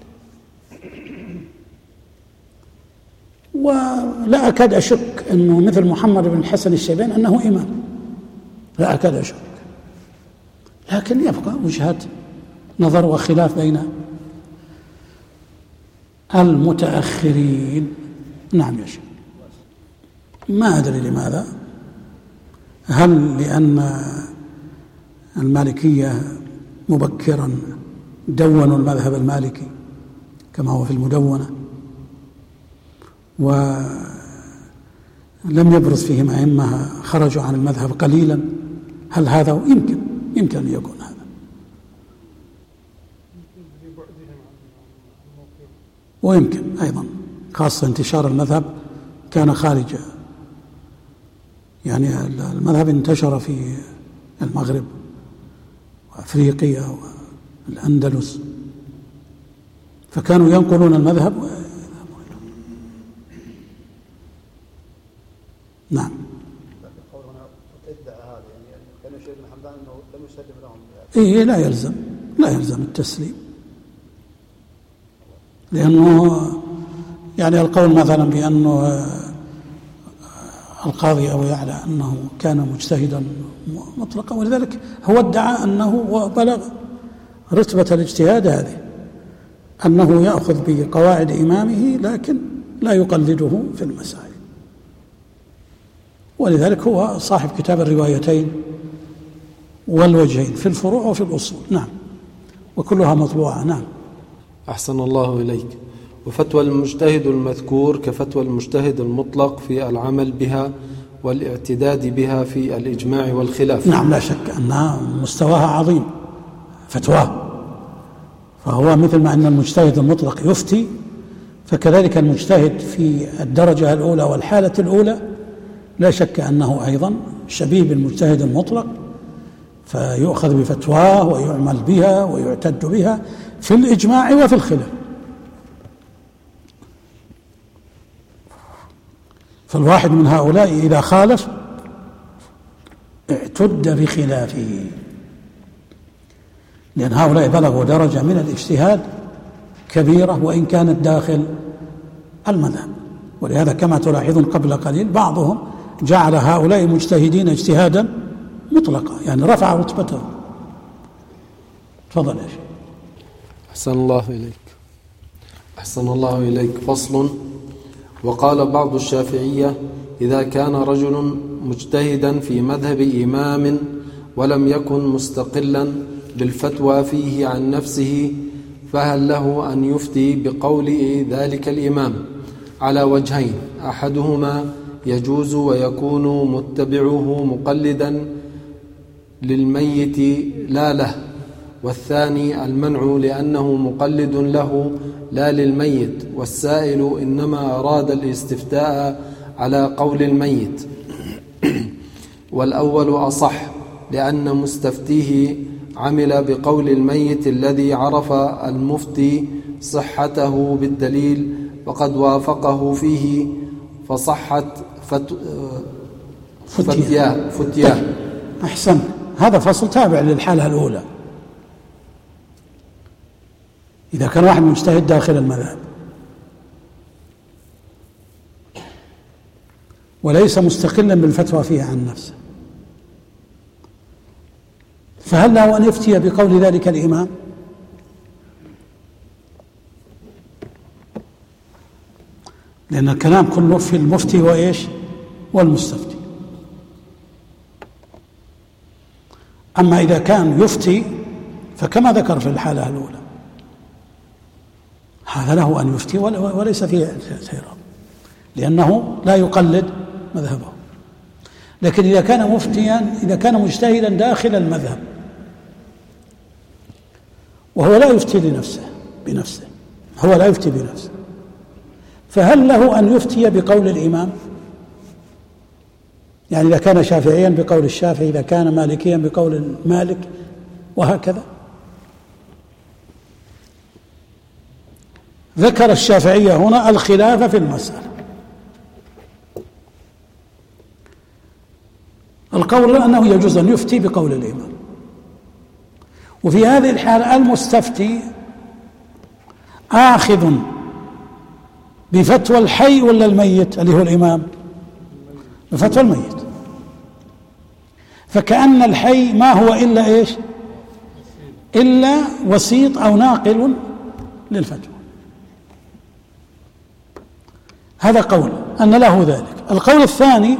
ولا أكاد أشك أنه مثل محمد بن الحسن الشيباني أنه إمام، لا أكاد أشك، لكن يبقى وجهات نظر وخلاف بين المتأخرين. نعم يا شيخ، ما أدري لماذا، هل لأن المالكية مبكرا دونوا المذهب المالكي كما هو في المدونة، ولم يبرز فيهم أئمة خرجوا عن المذهب قليلا، هل هذا يمكن يمكن أن يكون هذا؟ ويمكن أيضا خاصة انتشار المذهب كان خارج، يعني المذهب انتشر في المغرب وأفريقيا والأندلس، فكانوا ينقلون المذهب. نعم. إيه لا يلزم لا يلزم التسليم، لأنه يعني القول مثلا بأنه القاضي أبو يعلى أنه كان مجتهدا مطلقا، ولذلك هو ادعى أنه بلغ رتبة الاجتهاد هذه، أنه يأخذ بقواعد إمامه لكن لا يقلده في المسائل، ولذلك هو صاحب كتاب الروايتين والوجهين في الفروع وفي الأصول. نعم، وكلها مطبوعة. نعم. أحسن الله إليك. وفتوى المجتهد المذكور كفتوى المجتهد المطلق في العمل بها والاعتداد بها في الإجماع والخلاف. نعم، لا شك أنها مستواها عظيم فتواه، فهو مثل ما أن المجتهد المطلق يفتي، فكذلك المجتهد في الدرجة الأولى والحالة الأولى لا شك أنه أيضا شبيه بالمجتهد المطلق، فيؤخذ بفتواه ويعمل بها ويعتد بها في الإجماع وفي الخلاف. فالواحد من هؤلاء إذا خالف اعتد بخلافه، لأن هؤلاء بلغوا درجة من الاجتهاد كبيرة وإن كانت داخل المذهب. ولهذا كما تلاحظون قبل قليل بعضهم جعل هؤلاء مجتهدين اجتهادا مطلقا، يعني رفع رتبته. تفضل يا شيخ. أحسن الله إليك. أحسن الله إليك. فصل. وقال بعض الشافعية: إذا كان رجل مجتهدا في مذهب إمام ولم يكن مستقلا بالفتوى فيه عن نفسه، فهل له أن يفتي بقول ذلك الإمام على وجهين: أحدهما يجوز ويكون متبعه مقلدا للميت لا له، والثاني المنع لأنه مقلد له لا للميت، والسائل إنما أراد الاستفتاء على قول الميت. والأول أصح، لأن مستفتيه عمل بقول الميت الذي عرف المفتي صحته بالدليل وقد وافقه فيه فصحت فت... فتياه فتياه. أحسن. هذا فصل تابع للحالة الأولى. إذا كان واحد مجتهد داخل المذهب وليس مستقلا بالفتوى فيها عن نفسه، فهل له أن يفتي بقول ذلك الإمام؟ لأن الكلام كله في المفتي وإيش والمستفتي. أما إذا كان يفتي فكما ذكر في الحالة الأولى هذا له أن يفتي وليس فيه اعتراض، لأنه لا يقلد مذهبه. لكن إذا كان مفتيا إذا كان مجتهدا داخل المذهب وهو لا يفتي لنفسه بنفسه هو لا يفتي بنفسه، فهل له أن يفتي بقول الإمام؟ يعني إذا كان شافعيا بقول الشافعي، إذا كان مالكيا بقول المالك، وهكذا. ذكر الشافعية هنا الخلاف في المسألة. القول أنه يجوز أن يفتي بقول الإمام، وفي هذه الحالة المستفتي آخذ بفتوى الحي ولا الميت اللي هو الإمام؟ بفتوى الميت. فكأن الحي ما هو إلا إيش؟ إلا وسيط أو ناقل للفتوى. هذا قول أن له ذلك. القول الثاني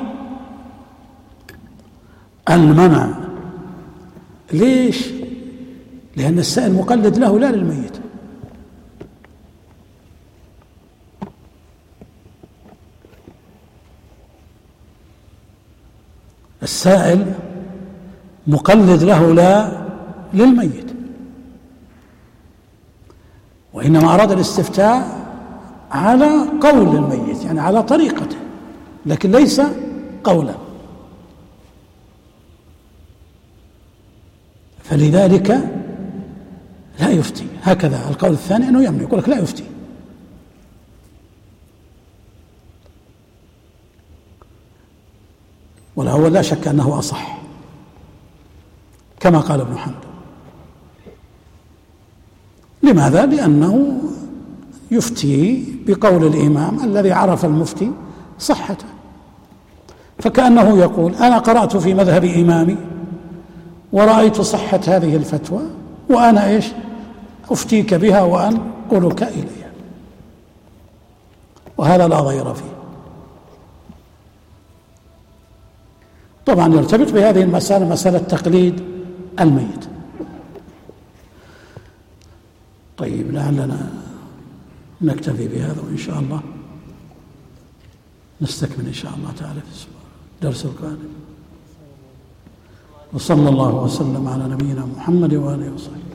المنع. ليش؟ لأن السائل مقلد له لا للميت. السائل مقلد له لا للميت، وإنما أراد الاستفتاء على قول الميت، يعني على طريقته، لكن ليس قولا. فلذلك لا يفتي. هكذا القول الثاني أنه يمنع، يقول لك لا يفتي. والأول لا شك أنه أصح كما قال ابن حنبل. لماذا؟ لأنه يفتي بقول الإمام الذي عرف المفتي صحته، فكأنه يقول أنا قرأت في مذهب إمامي ورأيت صحة هذه الفتوى، وأنا إيش أفتيك بها وأنقلك إليها، وهذا لا ضير فيه. طبعا يرتبط بهذه المسألة مسألة تقليد الميت. طيب لعلنا نكتفي بهذا، وإن شاء الله نستكمل إن شاء الله تعالى في الدرس القادم. وصلى الله وسلم على نبينا محمد وآله وصحبه.